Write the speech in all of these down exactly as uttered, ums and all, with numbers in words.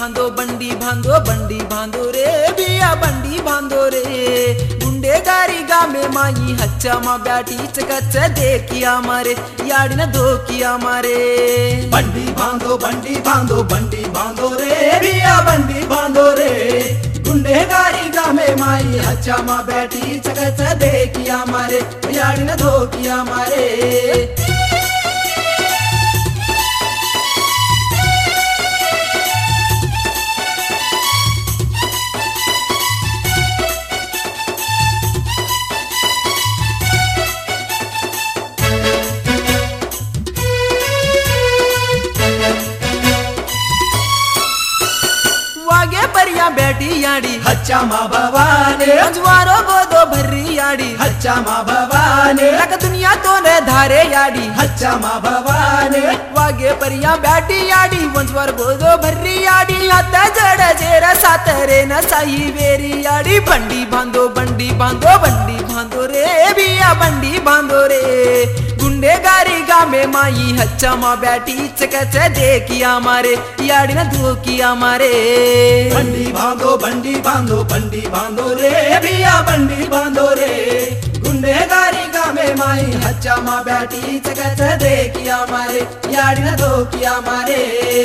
बांधो बंडी बांधो बंडी बांधो रे बिया बंडी बांधो रे गुंडेगारी गामे माई हच्चा मा ब्याटी चकच देखिया मारे याडिन धोकिया मारे बंडी बांधो बंडी बांधो बंडी बांधो रे बिया बंडी बांधो रे गुंडेगारी गामे माई हच्चा मा ब्याटी चकच देखिया मारे याडिन धोकिया मारे परिया बैठी याडी हच्चा मा भवाने अजवारो गोदो भर्री याडी हच्चा मा भवाने लक दुनिया तो ने धारे याडी हच्चा मा भवाने वागे परिया बैठी याडी वंजवार गोदो भर्री याडी हाथ जड़ जेरा सातरे न साई वेरी याडी बंडी बांधो बंडी बांधो बंडी बांधो रे बिया बंडी बांधो रे गुंडेगारी गामे माई हच्चा मा बैठी चकच देखिया मारे याडी न धोकिया मारे बंडी बांधो बंडी बांधो बंडी बांधो रे बिया बंडी बांधो रे गुंडेगारी गामे माई हच्चा मा बैठी चकच देखिया मारे याडी न धोकिया मारे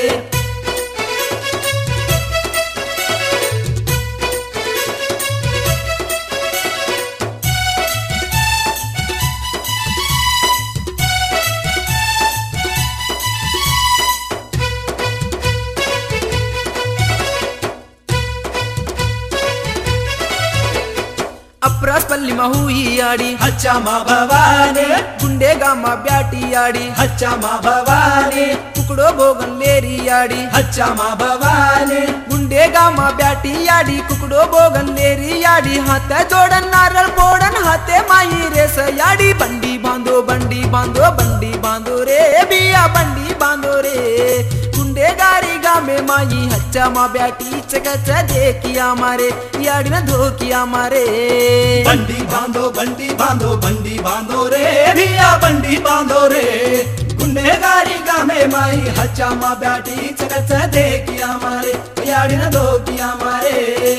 अप्रस्पल्ली हुई याडी हच्चा मा भवाने गुंडे गामा ब्याटी याडी हच्चा मा भवाने कुकड़ो भोगन लेरी याडी हच्चा मा भवाने गुंडे गामा ब्याटी याडी कुकड़ो भोगन लेरी याडी हाथ जोड़न नारल फोड़न हाथे माई रेस याडी बंडी बांधो बंडी बांधो बंडी बांधो रे बिया बंडी बांधो रे गुंडेगारी गामे माई हच्चा मा ब्याटी चकच देखिया मारे याडी न धोकिया मारे बंडी बांधो बंडी बांधो बंडी बांधो रे बिया बंडी बांधो रे गुंडेगारी गामे माई हच्चा मा ब्याटी चकच देखिया मारे याडी न धोकिया मारे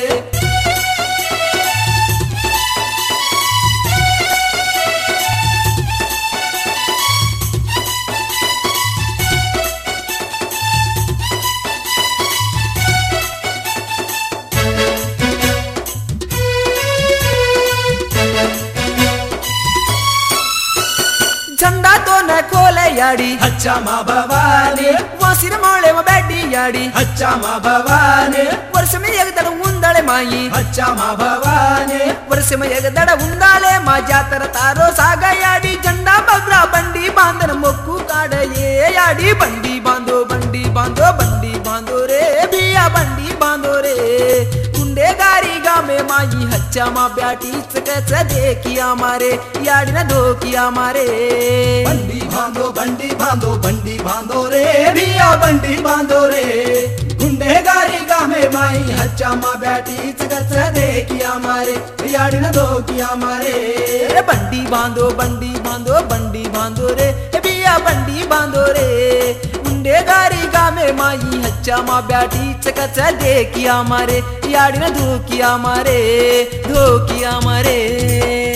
झंडा तो न खोले याडी हच्चा मा भवाने वो सिर मोड़े में बैठी याडी हच्चा मा भवाने वर्ष में एक दड़ उंदाले माई हच्चा मा भवाने वर्ष में एक दड़ उंदाले मा जातर तारो सागा याडी झंडा बगरा बंडी बांधन मोक्कू काड़ ये याडी बंडी बांधो बंडी बांधो बंडी बांधो रे बिया बंडी बांधो रे गुंडेगारी गामे माई हच्चा मा ब्याटी चकच देखिया मारे याडी न धोकिया मारे बंडी बांधो बंडी बांधो बंडी बांधो रे बिया बंडी बांधो रे गुंडेगारी गामे माई हच्चा मा ब्याटी चकच देखिया मारे याडी न धोकिया मारे बंडी बांधो बंडी बांधो बंडी बांधो रे बिया बंडी बांधो रे गुंडेगारी गामे माई हच्चा मा ब्याटी चकच देखिया मारे याडी न धोकिया मारे धोकिया मारे।